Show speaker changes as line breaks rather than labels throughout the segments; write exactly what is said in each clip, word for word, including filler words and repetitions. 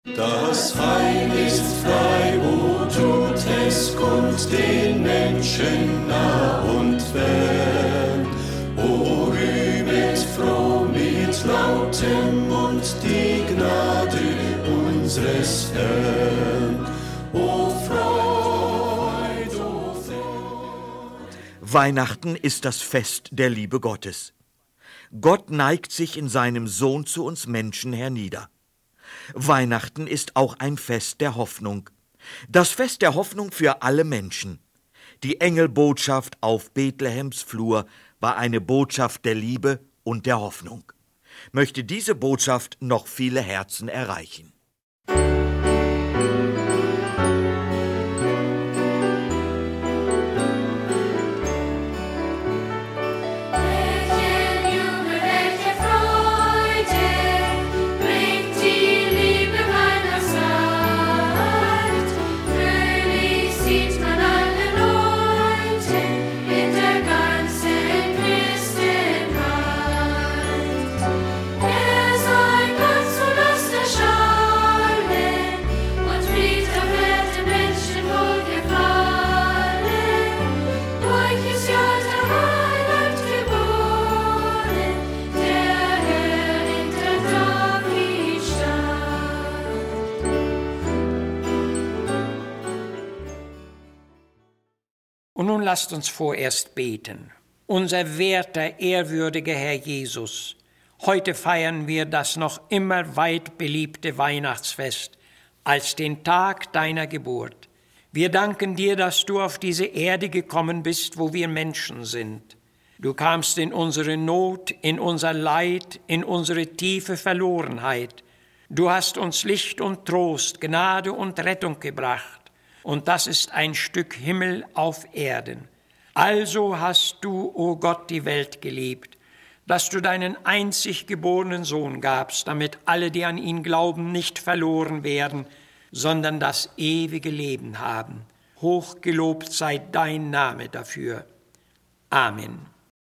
Das Heil ist frei, o tut es Gott den Menschen nah und fern. O rühmet froh mit lautem Mund die Gnade unseres Herrn. O Freud, o Freud.
Weihnachten ist das Fest der Liebe Gottes. Gott neigt sich in seinem Sohn zu uns Menschen hernieder. Weihnachten ist auch ein Fest der Hoffnung. Das Fest der Hoffnung für alle Menschen. Die Engelbotschaft auf Bethlehems Flur war eine Botschaft der Liebe und der Hoffnung. Möchte diese Botschaft noch viele Herzen erreichen.
Und nun lasst uns vorerst beten. Unser werter, ehrwürdiger Herr Jesus, heute feiern wir das noch immer weit beliebte Weihnachtsfest als den Tag deiner Geburt. Wir danken dir, dass du auf diese Erde gekommen bist, wo wir Menschen sind. Du kamst in unsere Not, in unser Leid, in unsere tiefe Verlorenheit. Du hast uns Licht und Trost, Gnade und Rettung gebracht. Und das ist ein Stück Himmel auf Erden. Also hast du, o Gott, die Welt geliebt, dass du deinen einzig geborenen Sohn gabst, damit alle, die an ihn glauben, nicht verloren werden, sondern das ewige Leben haben. Hochgelobt sei dein Name dafür. Amen.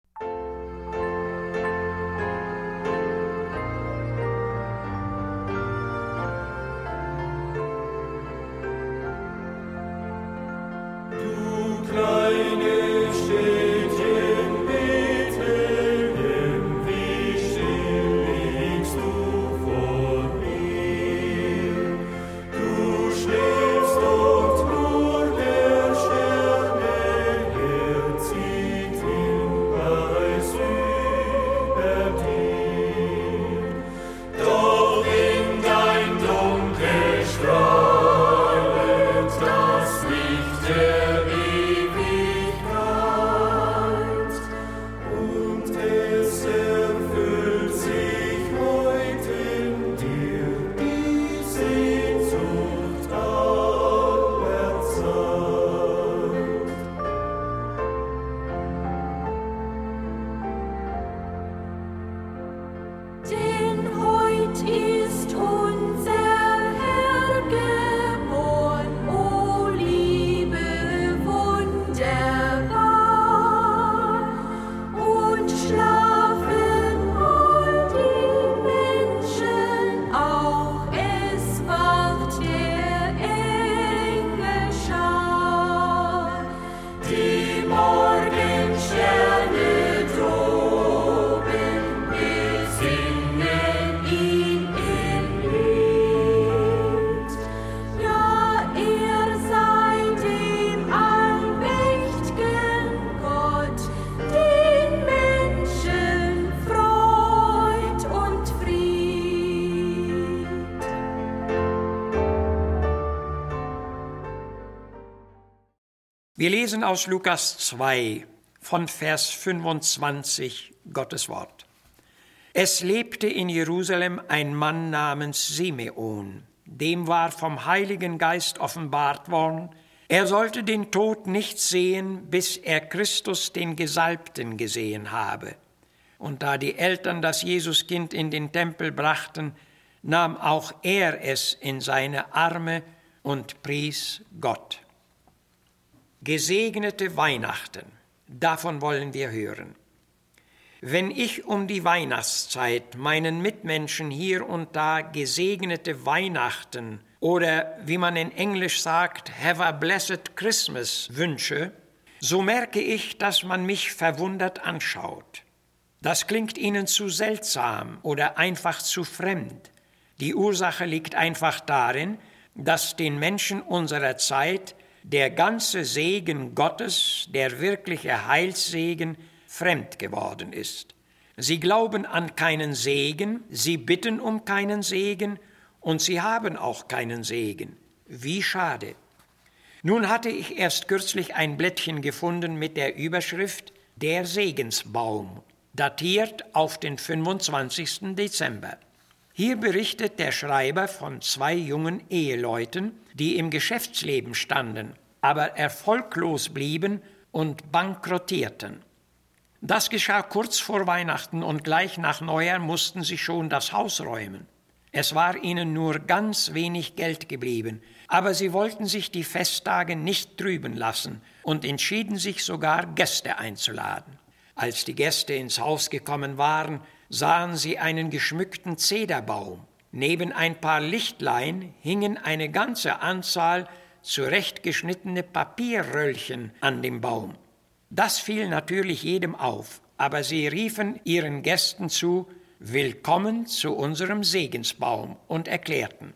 Wir lesen aus Lukas zwei von Vers fünfundzwanzig Gottes Wort. Es lebte in Jerusalem ein Mann namens Simeon. Dem war vom Heiligen Geist offenbart worden, er sollte den Tod nicht sehen, bis er Christus den Gesalbten gesehen habe. Und da die Eltern das Jesuskind in den Tempel brachten, nahm auch er es in seine Arme und pries Gott. Gesegnete Weihnachten, davon wollen wir hören. Wenn ich um die Weihnachtszeit meinen Mitmenschen hier und da gesegnete Weihnachten oder, wie man in Englisch sagt, have a blessed Christmas wünsche, so merke ich, dass man mich verwundert anschaut. Das klingt ihnen zu seltsam oder einfach zu fremd. Die Ursache liegt einfach darin, dass den Menschen unserer Zeit der ganze Segen Gottes, der wirkliche Heilssegen, fremd geworden ist. Sie glauben an keinen Segen, sie bitten um keinen Segen und sie haben auch keinen Segen. Wie schade. Nun hatte ich erst kürzlich ein Blättchen gefunden mit der Überschrift Der Segensbaum, datiert auf den fünfundzwanzigsten Dezember. Hier berichtet der Schreiber von zwei jungen Eheleuten, die im Geschäftsleben standen, aber erfolglos blieben und bankrottierten. Das geschah kurz vor Weihnachten und gleich nach Neujahr mussten sie schon das Haus räumen. Es war ihnen nur ganz wenig Geld geblieben, aber sie wollten sich die Festtage nicht trüben lassen und entschieden sich sogar, Gäste einzuladen. Als die Gäste ins Haus gekommen waren, sahen sie einen geschmückten Zederbaum. Neben ein paar Lichtlein hingen eine ganze Anzahl zurechtgeschnittene Papierröllchen an dem Baum. Das fiel natürlich jedem auf, aber sie riefen ihren Gästen zu, »Willkommen zu unserem Segensbaum« und erklärten: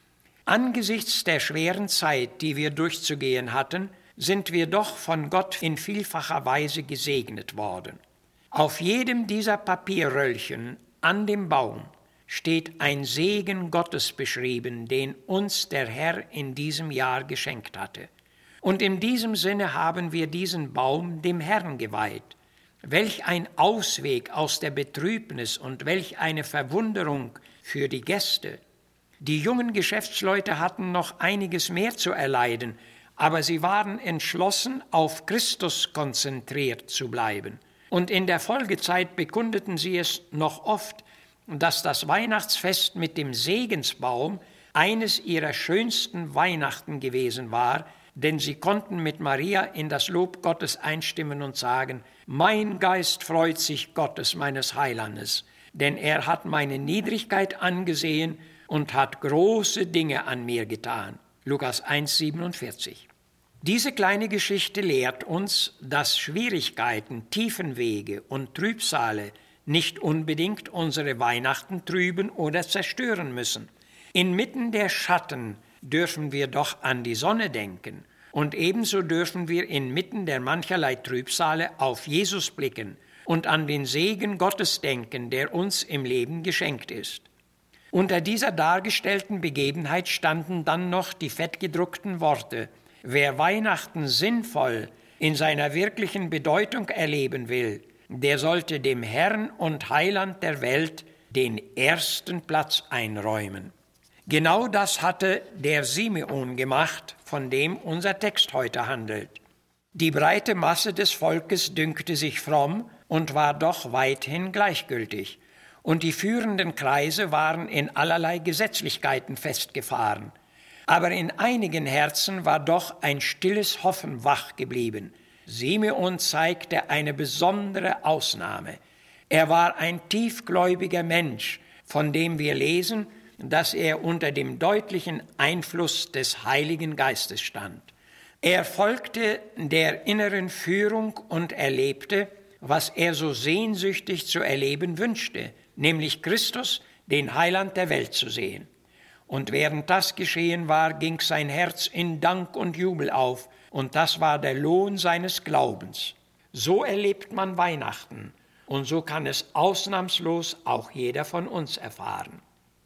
Angesichts der schweren Zeit, die wir durchzugehen hatten, sind wir doch von Gott in vielfacher Weise gesegnet worden. Auf jedem dieser Papierröllchen an dem Baum steht ein Segen Gottes beschrieben, den uns der Herr in diesem Jahr geschenkt hatte. Und in diesem Sinne haben wir diesen Baum dem Herrn geweiht. Welch ein Ausweg aus der Betrübnis und welch eine Verwunderung für die Gäste. Die jungen Geschäftsleute hatten noch einiges mehr zu erleiden, aber sie waren entschlossen, auf Christus konzentriert zu bleiben. Und in der Folgezeit bekundeten sie es noch oft, dass das Weihnachtsfest mit dem Segensbaum eines ihrer schönsten Weihnachten gewesen war, denn sie konnten mit Maria in das Lob Gottes einstimmen und sagen: Mein Geist freut sich Gottes, meines Heilandes, denn er hat meine Niedrigkeit angesehen und hat große Dinge an mir getan. Lukas eins, siebenundvierzig. Diese kleine Geschichte lehrt uns, dass Schwierigkeiten, Tiefenwege und Trübsale nicht unbedingt unsere Weihnachten trüben oder zerstören müssen. Inmitten der Schatten dürfen wir doch an die Sonne denken und ebenso dürfen wir inmitten der mancherlei Trübsale auf Jesus blicken und an den Segen Gottes denken, der uns im Leben geschenkt ist. Unter dieser dargestellten Begebenheit standen dann noch die fettgedruckten Worte: Wer Weihnachten sinnvoll in seiner wirklichen Bedeutung erleben will, der sollte dem Herrn und Heiland der Welt den ersten Platz einräumen. Genau das hatte der Simeon gemacht, von dem unser Text heute handelt. Die breite Masse des Volkes dünkte sich fromm und war doch weithin gleichgültig, und die führenden Kreise waren in allerlei Gesetzlichkeiten festgefahren. Aber in einigen Herzen war doch ein stilles Hoffen wach geblieben. Simeon zeigte eine besondere Ausnahme. Er war ein tiefgläubiger Mensch, von dem wir lesen, dass er unter dem deutlichen Einfluss des Heiligen Geistes stand. Er folgte der inneren Führung und erlebte, was er so sehnsüchtig zu erleben wünschte, nämlich Christus, den Heiland der Welt, zu sehen. Und während das geschehen war, ging sein Herz in Dank und Jubel auf, und das war der Lohn seines Glaubens. So erlebt man Weihnachten, und so kann es ausnahmslos auch jeder von uns erfahren.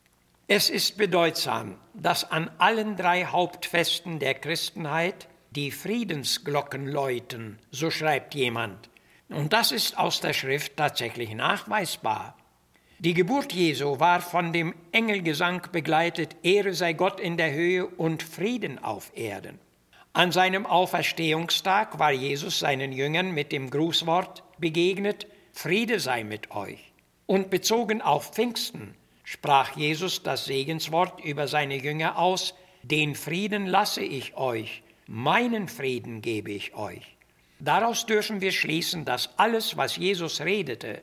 Es ist bedeutsam, dass an allen drei Hauptfesten der Christenheit die Friedensglocken läuten, so schreibt jemand. Und das ist aus der Schrift tatsächlich nachweisbar. Die Geburt Jesu war von dem Engelgesang begleitet: Ehre sei Gott in der Höhe und Frieden auf Erden. An seinem Auferstehungstag war Jesus seinen Jüngern mit dem Grußwort begegnet: Friede sei mit euch. Und bezogen auf Pfingsten sprach Jesus das Segenswort über seine Jünger aus: Den Frieden lasse ich euch, meinen Frieden gebe ich euch. Daraus dürfen wir schließen, dass alles, was Jesus redete,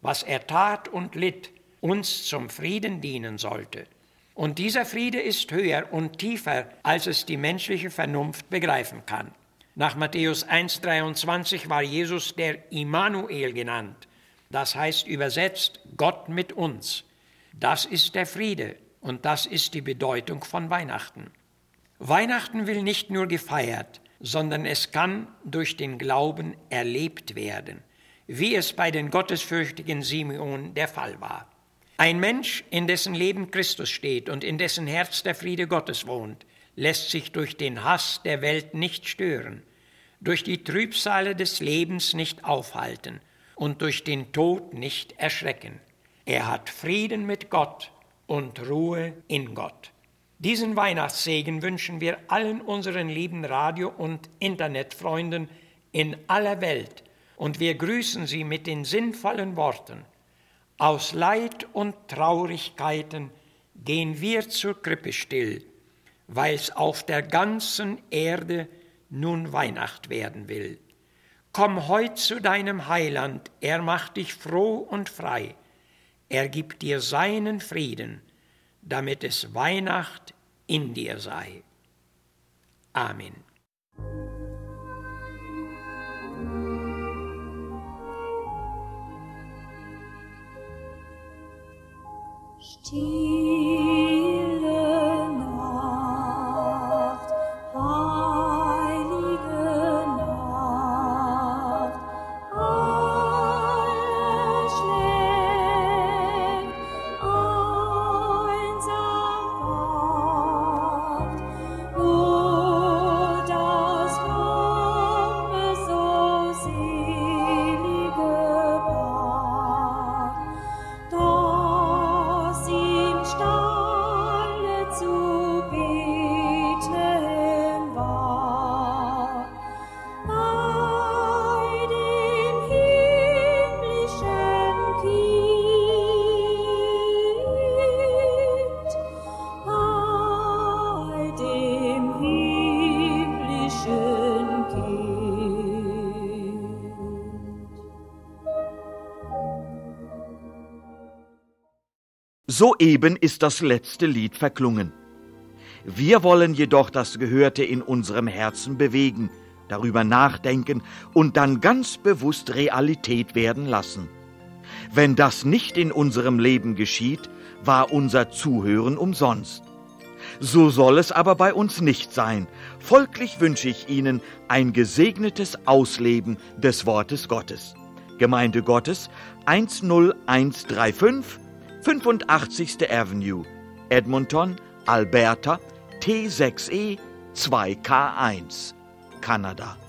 was er tat und litt, uns zum Frieden dienen sollte. Und dieser Friede ist höher und tiefer, als es die menschliche Vernunft begreifen kann. Nach Matthäus eins dreiundzwanzig war Jesus der Immanuel genannt. Das heißt übersetzt Gott mit uns. Das ist der Friede und das ist die Bedeutung von Weihnachten. Weihnachten will nicht nur gefeiert, sondern es kann durch den Glauben erlebt werden, wie es bei den gottesfürchtigen Simeon der Fall war. Ein Mensch, in dessen Leben Christus steht und in dessen Herz der Friede Gottes wohnt, lässt sich durch den Hass der Welt nicht stören, durch die Trübsale des Lebens nicht aufhalten und durch den Tod nicht erschrecken. Er hat Frieden mit Gott und Ruhe in Gott. Diesen Weihnachtssegen wünschen wir allen unseren lieben Radio- und Internetfreunden in aller Welt und wir grüßen sie mit den sinnvollen Worten: Aus Leid und Traurigkeiten gehen wir zur Krippe still, weil's auf der ganzen Erde nun Weihnacht werden will. Komm heut zu deinem Heiland, er macht dich froh und frei. Er gibt dir seinen Frieden, damit es Weihnacht in dir sei. Amen.
Stille Nacht, heilige Nacht, alles schläft, einsam wacht, nur das fromme, so selige Paar, das im Stalle zu Bethlehem war, bei dem himmlischen Kind, bei dem himmlischen Kind.
Soeben ist das letzte Lied verklungen. Wir wollen jedoch das Gehörte in unserem Herzen bewegen, darüber nachdenken und dann ganz bewusst Realität werden lassen. Wenn das nicht in unserem Leben geschieht, war unser Zuhören umsonst. So soll es aber bei uns nicht sein. Folglich wünsche ich Ihnen ein gesegnetes Ausleben des Wortes Gottes. Gemeinde Gottes eins null eins drei fünf, fünfundachtzigste Avenue, Edmonton, Alberta, T sechs E zwei K eins, Kanada.